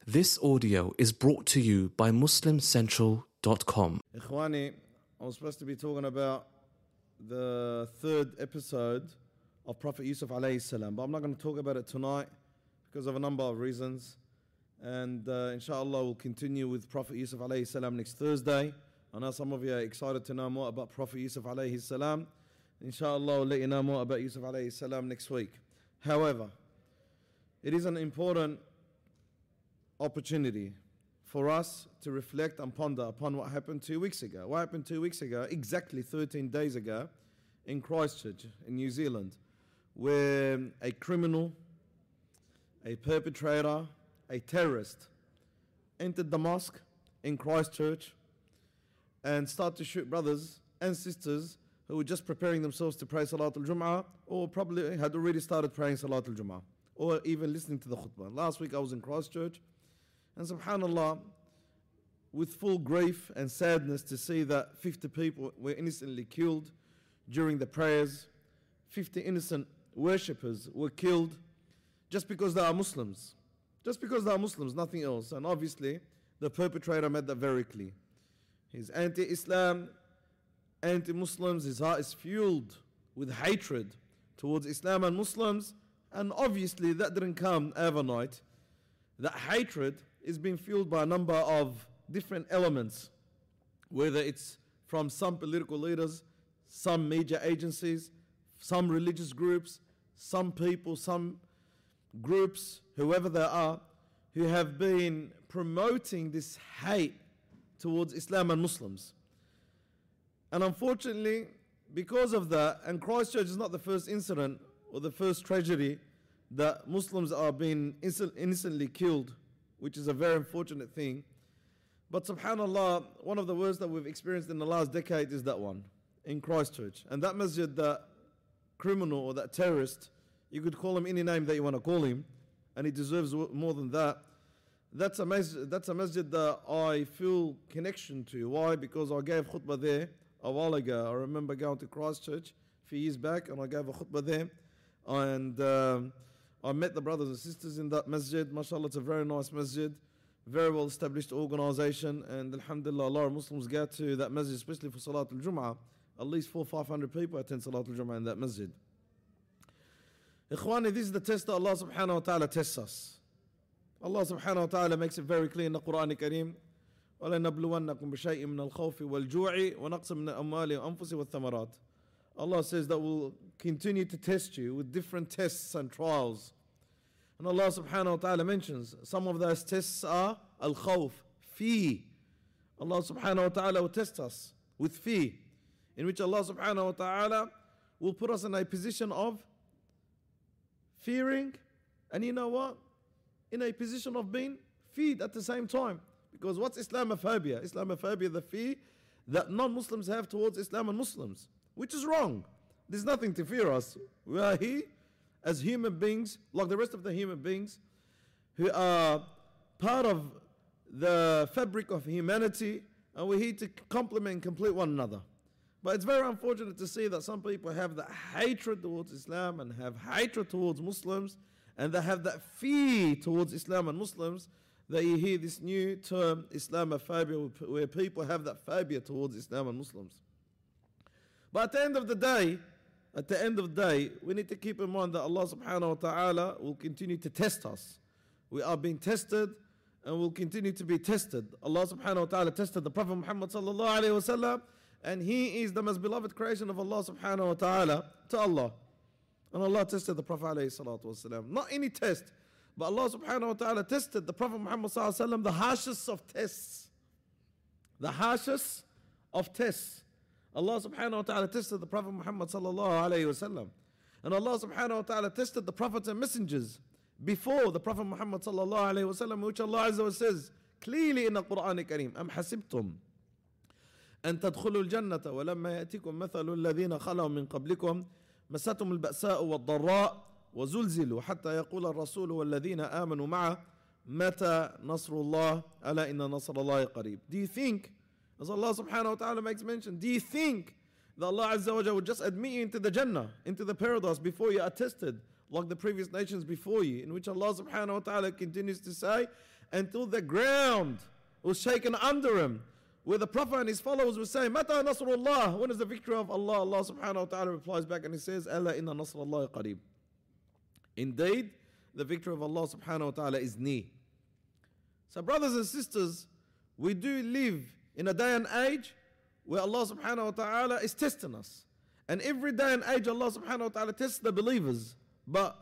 This audio is brought to you by MuslimCentral.com. Ikhwani, I was supposed to be talking about the third episode of Prophet Yusuf alayhi salam, but I'm not going to talk about it tonight because of a number of reasons. And inshallah, we'll continue with Prophet Yusuf alayhi salam next Thursday. I know some of you are excited to know more about Prophet Yusuf alayhi salam. Inshallah, we'll let you know more about Yusuf alayhi salam next week. However, it is an important opportunity for us to reflect and ponder upon what happened 2 weeks ago. What happened 2 weeks ago, exactly 13 days ago, in Christchurch, in New Zealand, where a criminal, a perpetrator, a terrorist entered the mosque in Christchurch and started to shoot brothers and sisters who were just preparing themselves to pray Salat al-Jum'ah, or probably had already started praying Salat al-Jum'ah, or even listening to the khutbah. Last week I was in Christchurch, and subhanAllah, with full grief and sadness to see that 50 people were innocently killed during the prayers. 50 innocent worshippers were killed just because they are Muslims. Just because they are Muslims, nothing else. And obviously, the perpetrator made that very clear. He's anti-Islam, anti-Muslims. His heart is fueled with hatred towards Islam and Muslims. And obviously, that didn't come overnight. That hatred is being fueled by a number of different elements, whether it's from some political leaders, some major agencies, some religious groups, some people, some groups, whoever they are, who have been promoting this hate towards Islam and Muslims. And unfortunately, because of that, and Christchurch is not the first incident or the first tragedy that Muslims are being innocently killed, which is a very unfortunate thing. But subhanAllah, one of the worst that we've experienced in the last decade is that one, in Christchurch. And that masjid, that criminal or that terrorist, you could call him any name that you want to call him, and he deserves more than that. That's a masjid that I feel connection to. Why? Because I gave khutbah there a while ago. I remember going to Christchurch a few years back, and I gave a khutbah there. And I met the brothers and sisters in that masjid. MashaAllah, it's a very nice masjid, very well established organisation, and alhamdulillah, a lot of Muslims go to that masjid, especially for Salat al-Jum'ah. At least 400-500 people attend Salat al-Jum'ah in that masjid. Ikhwani, this is the test that Allah subhanahu wa ta'ala tests us. Allah subhanahu wa ta'ala makes it very clear in the Quran al-Kareem, وَلَنَبْلُوَنَّكُمْ بِشَيْءٍ مِنَ الْخَوْفِ وَالْجُوعِ وَنَقْصٍ مِنَ الْأَمْوَالِ وَالْأَنفُسِ وَالثَّمَرَاتِ. Allah says that will continue to test you with different tests and trials. And Allah subhanahu wa ta'ala mentions some of those tests are al-khawf, fear. Allah subhanahu wa ta'ala will test us with fear, in which Allah subhanahu wa ta'ala will put us in a position of fearing, and you know what? In a position of being feared at the same time. Because what's Islamophobia? Islamophobia, the fear that non-Muslims have towards Islam and Muslims, which is wrong. There's nothing to fear us. We are here as human beings, like the rest of the human beings, who are part of the fabric of humanity, and we're here to complement and complete one another. But it's very unfortunate to see that some people have that hatred towards Islam and have hatred towards Muslims, and they have that fear towards Islam and Muslims, that you hear this new term, Islamophobia, where people have that phobia towards Islam and Muslims. But at the end of the day, we need to keep in mind that Allah subhanahu wa ta'ala will continue to test us. We are being tested and will continue to be tested. Allah subhanahu wa ta'ala tested the Prophet Muhammad sallallahu alayhi wa sallam, and he is the most beloved creation of Allah subhanahu wa ta'ala to Allah. And Allah tested the Prophet alayhi salatu wa sallam. Not any test, but Allah subhanahu wa ta'ala tested the Prophet Muhammad sallallahu alayhi wa sallam, the harshest of tests. The harshest of tests. Allah subhanahu wa ta'ala tested the Prophet Muhammad sallallahu alayhi wa sallam. And Allah subhanahu wa ta'ala tested the prophets and messengers before the Prophet Muhammad sallallahu alayhi wa sallam, which Allah azza wa says clearly in the Quran al-Kareem, أَمْ حَسِبْتُمْ أن تدخلوا الجنة ولما يأتيكم مثل الذين خلوا من قبلكم مستهم البأساء والضراء وزلزلوا حتى يقول الرسول والذين آمنوا معه متى نصر الله ألا إن نصر الله قريب. Do you think, as Allah subhanahu wa ta'ala makes mention, do you think that Allah azza wa jalla would just admit you into the Jannah, into the paradise, before you are tested like the previous nations before you, in which Allah subhanahu wa ta'ala continues to say, until the ground was shaken under him, where the Prophet and his followers were saying, Mata Nasrullah, when is the victory of Allah? Allah subhanahu wa ta'ala replies back and he says, Alla inna Nasrullah qareeb. Indeed, the victory of Allah subhanahu wa ta'ala is near. So brothers and sisters, we do live in a day and age where Allah subhanahu wa ta'ala is testing us. And every day and age Allah subhanahu wa ta'ala tests the believers. But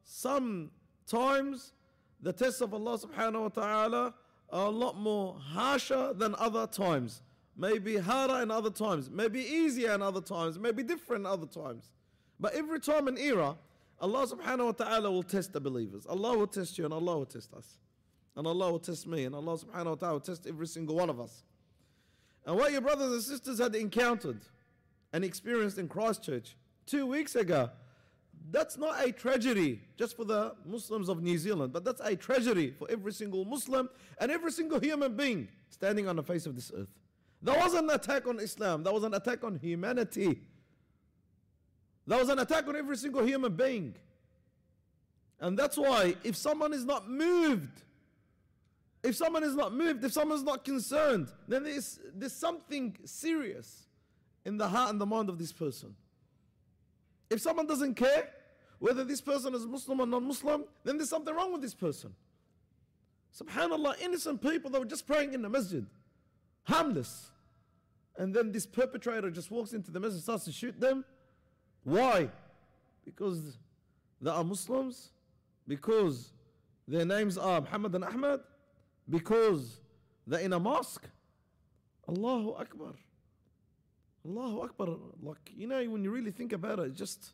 sometimes the tests of Allah subhanahu wa ta'ala are a lot more harsher than other times. Maybe harder in other times. Maybe easier in other times. Maybe different in other times. But every time and era, Allah subhanahu wa ta'ala will test the believers. Allah will test you and Allah will test us. And Allah will test me and Allah subhanahu wa ta'ala will test every single one of us. And what your brothers and sisters had encountered and experienced in Christchurch 2 weeks ago, that's not a tragedy just for the Muslims of New Zealand, but that's a tragedy for every single Muslim and every single human being standing on the face of this earth. There was an attack on Islam. There was an attack on humanity. There was an attack on every single human being. And that's why if someone is not moved, if someone is not concerned, then there's something serious in the heart and the mind of this person. If someone doesn't care whether this person is Muslim or non-Muslim, then there's something wrong with this person. Subhanallah, innocent people that were just praying in the masjid, harmless. And then this perpetrator just walks into the masjid and starts to shoot them. Why? Because they are Muslims? Because their names are Muhammad and Ahmad? Because they're in a mosque? Allahu Akbar. Allahu Akbar. Like, you know, when you really think about it, just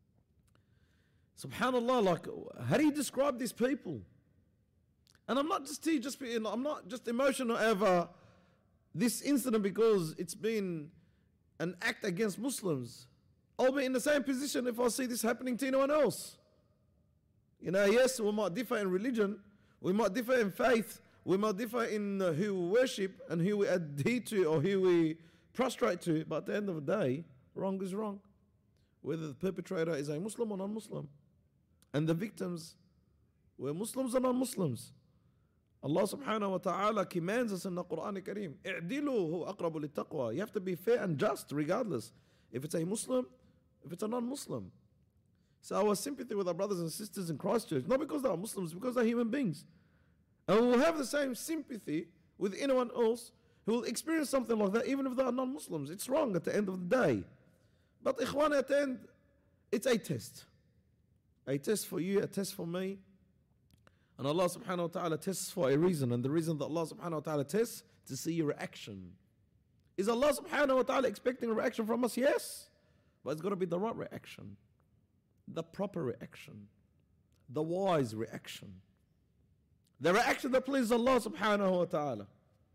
subhanallah, like, how do you describe these people? And I'm not just I'm not just emotional over this incident because it's been an act against Muslims. I'll be in the same position if I see this happening to anyone else. You know, yes, we might differ in religion, we might differ in faith, we might differ in who we worship and who we adhere to or who we prostrate to, but at the end of the day, wrong is wrong. Whether the perpetrator is a Muslim or non-Muslim. And the victims were Muslims or non-Muslims. Allah subhanahu wa ta'ala commands us in the Quran al-Kareem, اعدلوا هو أقرب للتقوى. You have to be fair and just regardless. If it's a Muslim, if it's a non-Muslim. So our sympathy with our brothers and sisters in Christchurch, not because they are Muslims, because they're human beings. And we'll have the same sympathy with anyone else who will experience something like that, even if they are non-Muslims. It's wrong at the end of the day. But ikhwan, at the end, it's a test. A test for you, a test for me. And Allah subhanahu wa ta'ala tests for a reason. And the reason that Allah subhanahu wa ta'ala tests, to see your reaction. Is Allah subhanahu wa ta'ala expecting a reaction from us? Yes. But it's got to be the right reaction. The proper reaction. The wise reaction. The reaction that pleases Allah subhanahu wa ta'ala.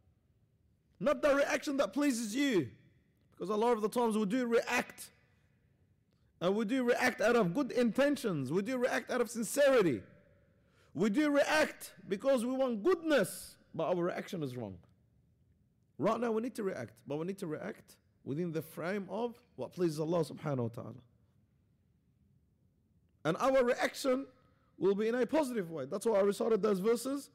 Not the reaction that pleases you. Because a lot of the times we do react. And we do react out of good intentions. We do react out of sincerity. We do react because we want goodness. But our reaction is wrong. Right now we need to react. But we need to react within the frame of what pleases Allah subhanahu wa ta'ala. And our reaction will be in a positive way. That's why I recited those verses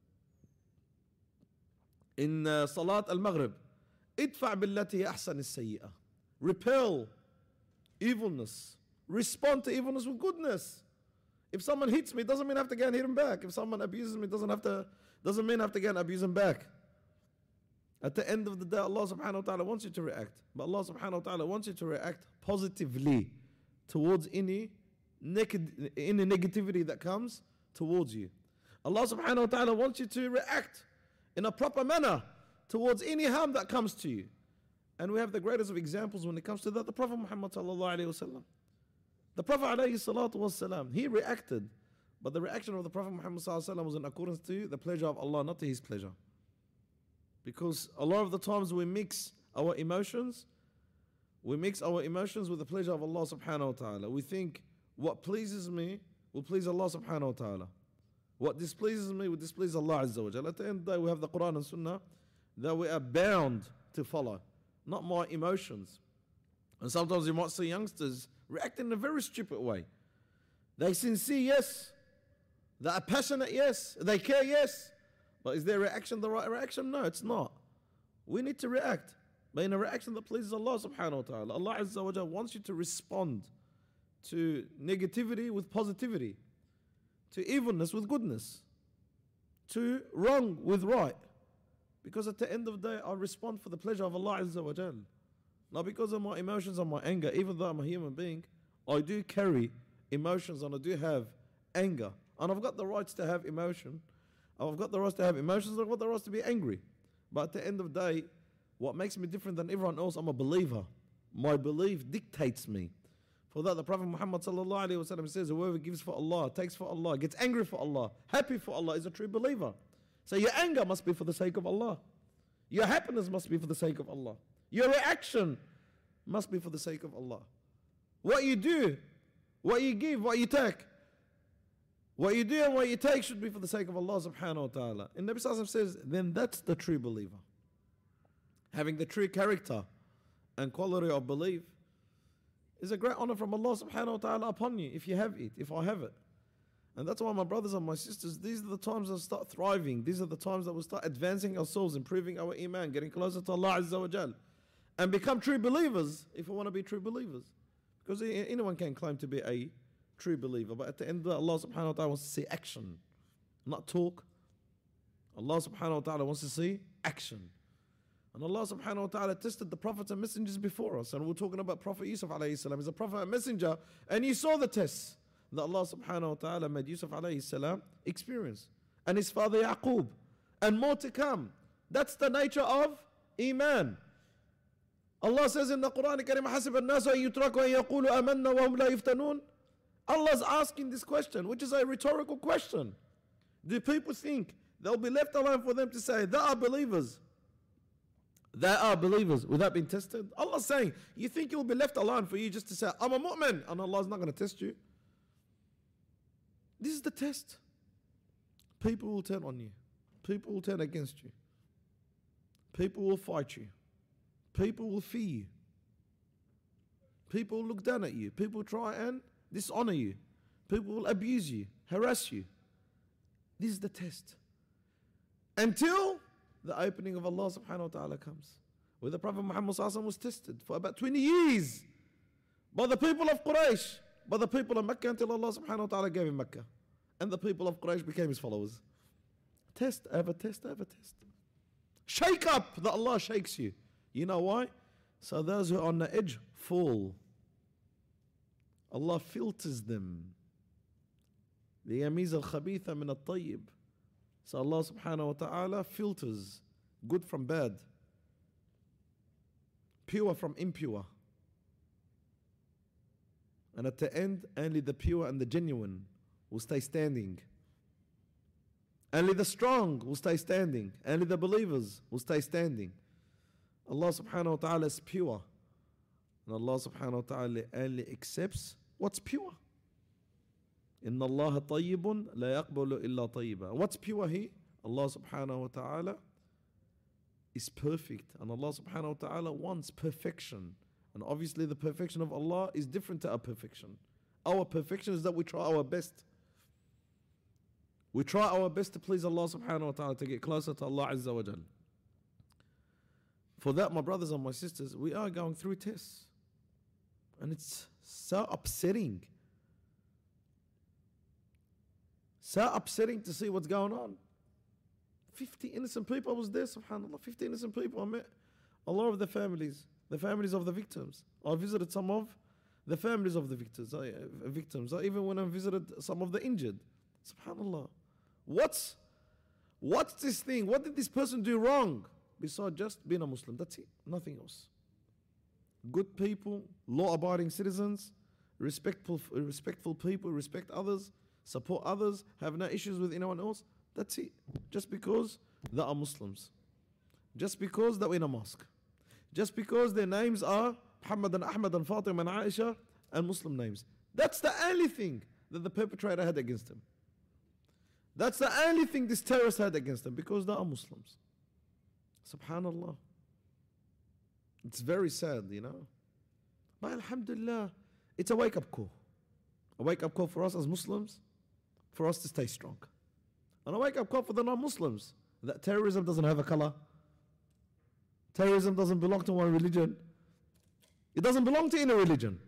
in Salat al-Maghrib. Idfa' billati ahsan as-sayyi'ah. Repel evilness. Respond to evilness with goodness. If someone hits me, it doesn't mean I have to go and hit him back. If someone abuses me, it doesn't mean I have to go and abuse him back. At the end of the day, Allah subhanahu wa ta'ala wants you to react. But Allah subhanahu wa ta'ala wants you to react positively towards any negativity that comes towards you. Allah subhanahu wa ta'ala wants you to react in a proper manner towards any harm that comes to you. And we have the greatest of examples when it comes to that, the Prophet Muhammad sallallahu alayhi wa sallam. The Prophet alayhi salatu was salam, he reacted, but the reaction of the Prophet Muhammad sallallahu alayhi wa sallam was in accordance to the pleasure of Allah, not to his pleasure. Because a lot of the times we mix our emotions with the pleasure of Allah subhanahu wa ta'ala. We think what pleases me will please Allah subhanahu wa ta'ala. What displeases me will displease Allah azza wa jalla. At the end of the day, we have the Quran and Sunnah that we are bound to follow, not my emotions. And sometimes you might see youngsters reacting in a very stupid way. They sincere, yes. They are passionate, yes. They care, yes. But is their reaction the right reaction? No, it's not. We need to react. But in a reaction that pleases Allah subhanahu wa ta'ala. Allah Azza wa Jalla wants you to respond to negativity with positivity, to evilness with goodness, to wrong with right. Because at the end of the day, I respond for the pleasure of Allah Azza wa Jalla. Not because of my emotions and my anger. Even though I'm a human being, I do carry emotions and I do have anger. And I've got the rights to have emotion. I've got the rights to have emotions and I've got the rights to be angry. But at the end of the day, what makes me different than everyone else, I'm a believer. My belief dictates me. For that, the Prophet Muhammad sallallahu alaihi wasallam says, whoever gives for Allah, takes for Allah, gets angry for Allah, happy for Allah, is a true believer. So your anger must be for the sake of Allah. Your happiness must be for the sake of Allah. Your reaction must be for the sake of Allah. What you do, what you give, what you take, what you do and what you take should be for the sake of Allah subhanahu wa ta'ala. And Nabi Sallallahu Alaihi Wasallam says, then that's the true believer. Having the true character and quality of belief is a great honor from Allah subhanahu wa ta'ala upon you if you have it, if I have it. And that's why my brothers and my sisters, these are the times that start thriving. These are the times that we start advancing ourselves, improving our iman, getting closer to Allah Azza wa Jal, and become true believers if we want to be true believers. Because anyone can claim to be a true believer, but at the end of the day, Allah subhanahu wa ta'ala wants to see action, not talk. Allah subhanahu wa ta'ala wants to see action. And Allah subhanahu wa ta'ala tested the prophets and messengers before us. And we're talking about Prophet Yusuf alayhi salam. He's a prophet and messenger. And he saw the tests that Allah subhanahu wa ta'ala made Yusuf alayhi salam experience. And his father Yaqub. And more to come. That's the nature of Iman. Allah says in the Quran, كَرِيمَ حَسِبَ النَّاسُ أَن يُتْرَكُوا أَن يَقُولُوا آمَنَّا وَهُمْ لَا يُفْتَنُونَ. Allah's asking this question, which is a rhetorical question. Do people think they'll be left alone for them to say, they are believers? They are believers without being tested? Allah's saying, you think you'll be left alone for you just to say, I'm a mu'min, and Allah's not going to test you? This is the test. People will turn on you. People will turn against you. People will fight you. People will fear you. People will look down at you. People will try and dishonor you. People will abuse you, harass you. This is the test. Until the opening of Allah subhanahu wa ta'ala comes. Where the Prophet Muhammad sallallahu alaihi wasallam was tested for about 20 years by the people of Quraysh, by the people of Mecca, until Allah subhanahu wa ta'ala gave him Mecca. And the people of Quraysh became his followers. Test, ever test, ever test. Shake up that Allah shakes you. You know why? So those who are on the edge fall. Allah filters them. لِيَمِيزَ الْخَبِيثَ مِنَ الطَّيِّبِ. So Allah subhanahu wa ta'ala filters good from bad, pure from impure. And at the end, only the pure and the genuine will stay standing. Only the strong will stay standing. Only the believers will stay standing. Allah subhanahu wa ta'ala is pure. And Allah subhanahu wa ta'ala only accepts what's pure. Inna Allah tayyibun la yaqbalu illa tayyiba. What's pure here? Allah subhanahu wa ta'ala is perfect. And Allah subhanahu wa ta'ala wants perfection. And obviously the perfection of Allah is different to our perfection. Our perfection is that we try our best. We try our best to please Allah subhanahu wa ta'ala, to get closer to Allah Azza wa Jal. For that, my brothers and my sisters, we are going through tests. And it's so upsetting. So upsetting to see what's going on. 50 innocent people. I was there, subhanAllah. 50 innocent people. I met a lot of the families of the victims. I visited some of the families of the victims. I even went and visited some of the injured. SubhanAllah. What's this thing? What did this person do wrong? Besides just being a Muslim. That's it. Nothing else. Good people, law-abiding citizens, respectful people, respect others, support others, have no issues with anyone else. That's it. Just because they are Muslims. Just because they're in a mosque. Just because their names are Muhammad and Ahmad and Fatima and Aisha and Muslim names. That's the only thing that the perpetrator had against him. That's the only thing this terrorist had against them, because they are Muslims. Subhanallah. It's very sad, you know. But alhamdulillah, it's a wake-up call. A wake-up call for us as Muslims, for us to stay strong. And a wake-up call for the non-Muslims, that terrorism doesn't have a color. Terrorism doesn't belong to one religion. It doesn't belong to any religion.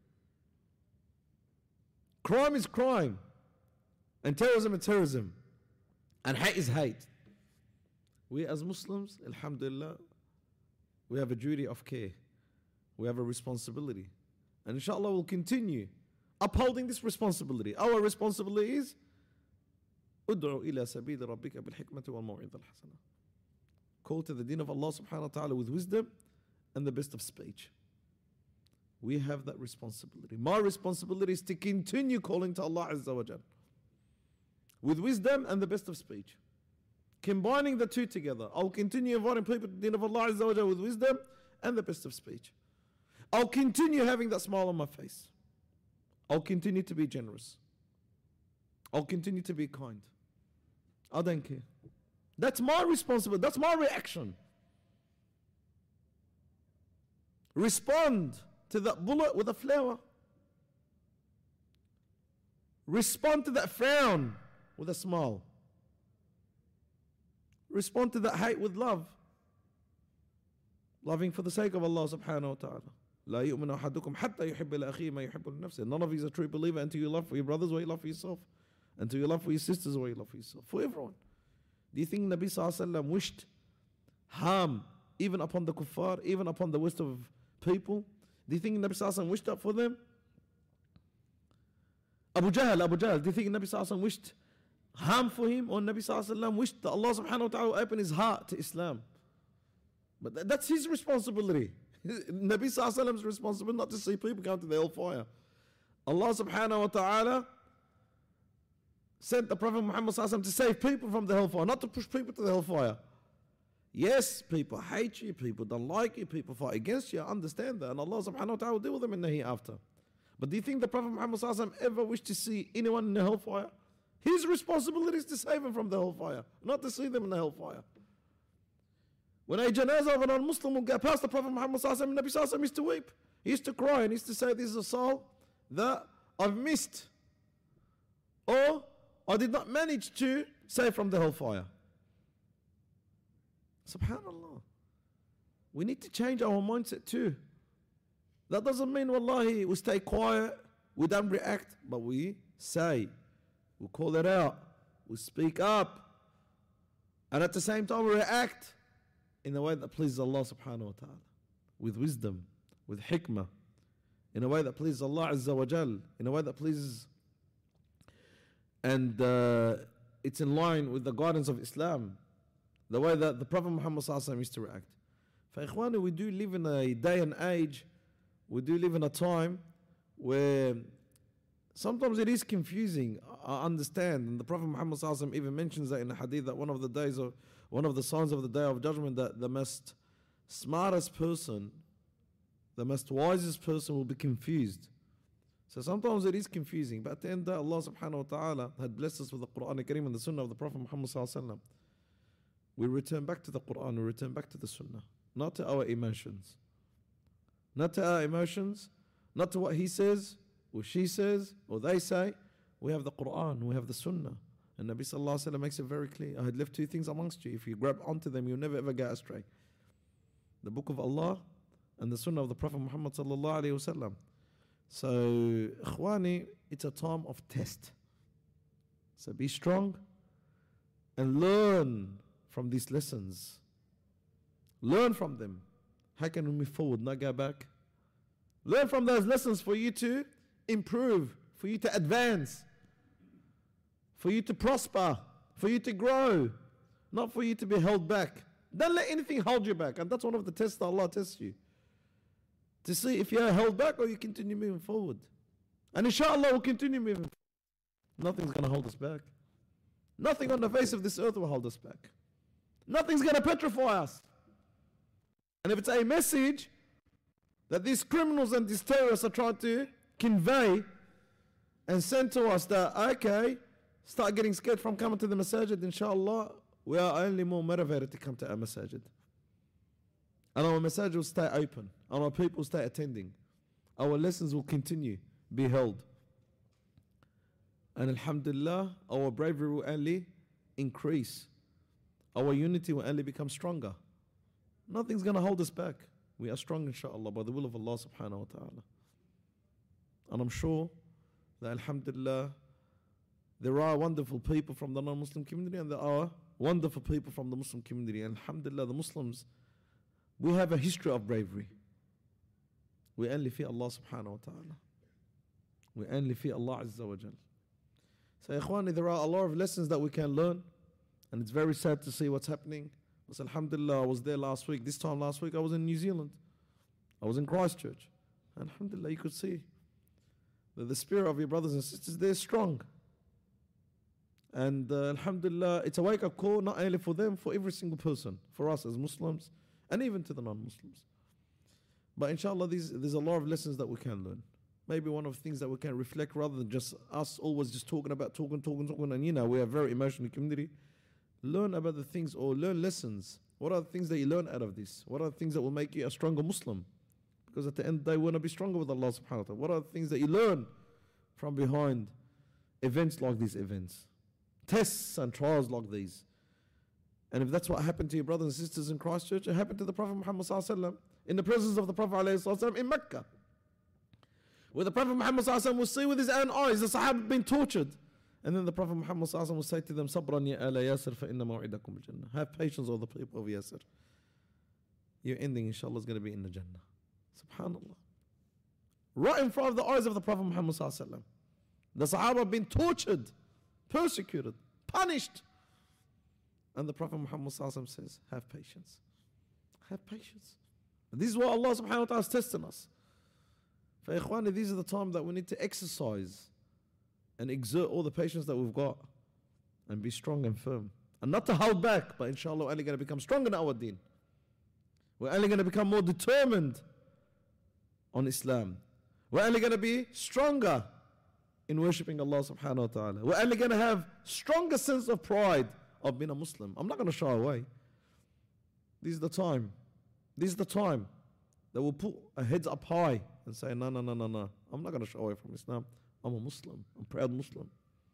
Crime is crime. And terrorism is terrorism. And hate is hate. We as Muslims, alhamdulillah, we have a duty of care. We have a responsibility. And inshallah we'll continue upholding this responsibility. Our responsibility is ادعو إلى سبيل ربك بالحكمة والموعظة الحسنة. Call to the deen of Allah subhanahu wa ta'ala with wisdom and the best of speech. We have that responsibility. My responsibility is to continue calling to Allah Azza wa Jal with wisdom and the best of speech. Combining the two together. I'll continue inviting people to the deen of Allah Azza wa Jal with wisdom and the best of speech. I'll continue having that smile on my face. I'll continue to be generous. I'll continue to be kind. I don't care. That's my responsibility. That's my reaction. Respond to that bullet with a flower. Respond to that frown with a smile. Respond to that hate with love. Loving for the sake of Allah subhanahu wa ta'ala. لا يؤمن أحدكم حتى يحب لأخيه ما يحب لنفسه. None of you is a true believer until you love for your brothers what you love for yourself. Until you love for your sisters what you love for yourself. For everyone. Do you think Nabi sallallahu alayhi wa sallam wished harm even upon the kuffar, even upon the worst of people? Do you think Nabi sallallahu alayhi wa sallam wished that for them? Abu Jahl, do you think Nabi sallallahu alayhi wa sallam wished harm for him? Or Nabi sallallahu alayhi wa sallam wished that Allah subhanahu wa ta'ala open his heart to Islam? But that's his responsibility. Nabi sallallahu alayhi wa sallam's responsibility not to see people come to the hellfire. Allah subhanahu wa ta'ala sent the Prophet Muhammad sallallahu alayhi wa sallam to save people from the hellfire, not to push people to the hellfire. Yes, people hate you, people don't like you, people fight against you, I understand that, and Allah subhanahu wa ta'ala will deal with them in the hereafter. But do you think the Prophet Muhammad sallallahu alayhi wa sallam ever wished to see anyone in the hellfire? His responsibility is to save them from the hellfire, not to see them in the hellfire. When a janazah of a non-Muslim will go past the Prophet Muhammad sallallahu alayhi wa sallam, Nabi sallallahu alayhi wa sallam used to weep. He used to cry and he used to say, this is a soul that I've missed, or I did not manage to save from the hellfire. Subhanallah. We need to change our mindset too. That doesn't mean, wallahi, we stay quiet, we don't react, but we say, we call it out, we speak up, and at the same time we react in a way that pleases Allah subhanahu wa ta'ala, with wisdom, with hikmah, in a way that pleases Allah Azza wa Jal, in a way that pleases, and it's in line with the guidance of Islam, the way that the Prophet Muhammad sallallahu alaihi wasallam used to react. For ikhwani, we do live in a day and age, we do live in a time where sometimes it is confusing. I understand, and the Prophet Muhammad sallallahu alaihi wasallam even mentions that in the hadith, that one of the signs of the day of judgment, that the most smartest person, the most wisest person will be confused. So sometimes it is confusing, but at the end that Allah subhanahu wa ta'ala had blessed us with the Quran al-Kareem and the Sunnah of the Prophet Muhammad sallallahu alaihi wasallam. We return back to the Quran, we return back to the Sunnah, not to our emotions. Not to our emotions, not to what he says, or she says, or they say. We have the Quran, we have the Sunnah. And Nabi sallallahu alaihi wasallam makes it very clear. I had left two things amongst you. If you grab onto them, you'll never ever get astray. The Book of Allah and the Sunnah of the Prophet Muhammad sallallahu alaihi wasallam. So, ikhwani, it's a time of test. So be strong and learn from these lessons. Learn from them. How can we move forward, not go back? Learn from those lessons for you to improve, for you to advance, for you to prosper, for you to grow, not for you to be held back. Don't let anything hold you back. And that's one of the tests that Allah tests you, to see if you're held back or you continue moving forward. And inshallah we'll continue moving forward. Nothing's going to hold us back. Nothing on the face of this earth will hold us back. Nothing's going to petrify us. And if it's a message that these criminals and these terrorists are trying to convey and send to us, that, okay, start getting scared from coming to the masajid, inshallah, we are only more motivated to come to our masajid. And our masajid will stay open, and our people will stay attending. Our lessons will continue, be held. And alhamdulillah, our bravery will only increase. Our unity will only become stronger. Nothing's going to hold us back. We are strong, inshaAllah, by the will of Allah subhanahu wa ta'ala. And I'm sure that, alhamdulillah, there are wonderful people from the non-Muslim community and there are wonderful people from the Muslim community. And alhamdulillah, the Muslims, we have a history of bravery. We only fear Allah subhanahu wa ta'ala. We only fear Allah azza wa jal. So, ikhwani, there are a lot of lessons that we can learn. And it's very sad to see what's happening. But alhamdulillah, I was there last week. This time last week, I was in New Zealand. I was in Christchurch. And alhamdulillah, you could see that the spirit of your brothers and sisters, they're strong. And alhamdulillah, it's a wake-up call, not only for them, for every single person, for us as Muslims, and even to the non-Muslims. But inshallah, there's a lot of lessons that we can learn. Maybe one of the things that we can reflect, rather than just us always just talking, and we are a very emotional community. Learn about the things, or learn lessons. What are the things that you learn out of this? What are the things that will make you a stronger Muslim? Because at the end of the day, we want to be stronger with Allah subhanahu wa ta'ala. What are the things that you learn from behind events like these events? Tests and trials like these. And if that's what happened to your brothers and sisters in Christchurch, it happened to the Prophet Muhammad sallallahu alaihi wasallam in the presence of the Prophet sallallahu alaihi wasallam in Mecca, where the Prophet Muhammad sallallahu alaihi wasallam will see with his own eyes the Sahaba being tortured. And then the Prophet Muhammad sallallahu alaihi wasallam will say to them, Sabran ya ala Yasir fa inna maw'idakum al-Jannah. Have patience, all the people of Yasir. Your ending, inshallah, is going to be in the Jannah. Subhanallah. Right in front of the eyes of the Prophet Muhammad sallallahu alaihi wasallam. The Sahaba have been tortured, persecuted, punished. And the Prophet Muhammad sallallahu alaihi wasallam says, have patience. Have patience. And this is what Allah subhanahu wa ta'ala is testing us. For ikhwani, these are the times that we need to exercise and exert all the patience that we've got and be strong and firm. And not to hold back, but inshallah we're only going to become stronger in our deen. We're only going to become more determined on Islam. We're only going to be stronger in worshipping Allah subhanahu wa ta'ala. We're only going to have stronger sense of pride of being a Muslim. I'm not going to shy away. This is the time. This is the time that we'll put our heads up high and say, no. I'm not going to shy away from Islam. I'm a Muslim. I'm a proud Muslim.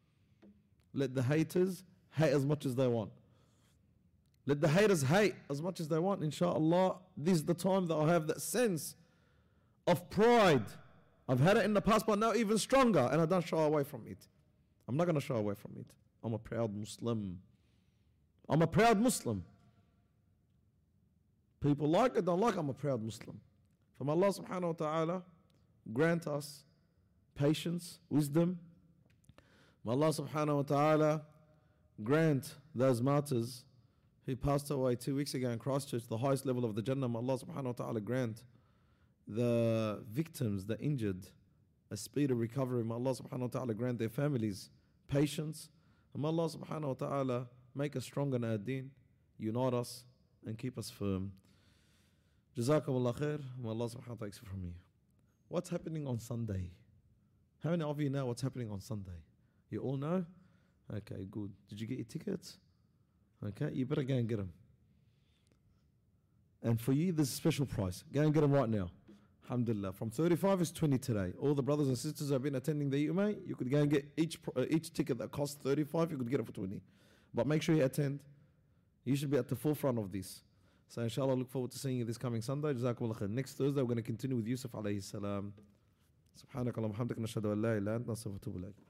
Let the haters hate as much as they want. Let the haters hate as much as they want. Inshallah, this is the time that I'll have that sense of pride. I've had it in the past, but now even stronger, and I don't shy away from it. I'm not going to shy away from it. I'm a proud Muslim. I'm a proud Muslim. People like it, don't like it, I'm a proud Muslim. From Allah subhanahu wa ta'ala, grant us patience, wisdom. May Allah subhanahu wa ta'ala grant those martyrs who passed away 2 weeks ago in Christchurch, the highest level of the Jannah. May Allah subhanahu wa ta'ala grant the victims, the injured, a speedy recovery. May Allah subhanahu wa ta'ala grant their families patience. And may Allah subhanahu wa ta'ala make us strong in our deen, unite us, and keep us firm. Jazakumullah khair. May Allah subhanahu wa ta'ala takes it from you. What's happening on Sunday? How many of you know what's happening on Sunday? You all know? Okay, good. Did you get your tickets? Okay, you better go and get them. And for you, there's a special price. Go and get them right now. Alhamdulillah. From 35 is 20 today. All the brothers and sisters who have been attending the UMA, you could go and get each ticket that costs 35, you could get it for 20. But make sure you attend. You should be at the forefront of this. So inshallah, look forward to seeing you this coming Sunday. Jazakumullah khair. Next Thursday, we're going to continue with Yusuf alayhi salam. سبحانك اللهم وبحمدك نشهد أن لا إله إلا أنت نستغفرك ونتوب إليك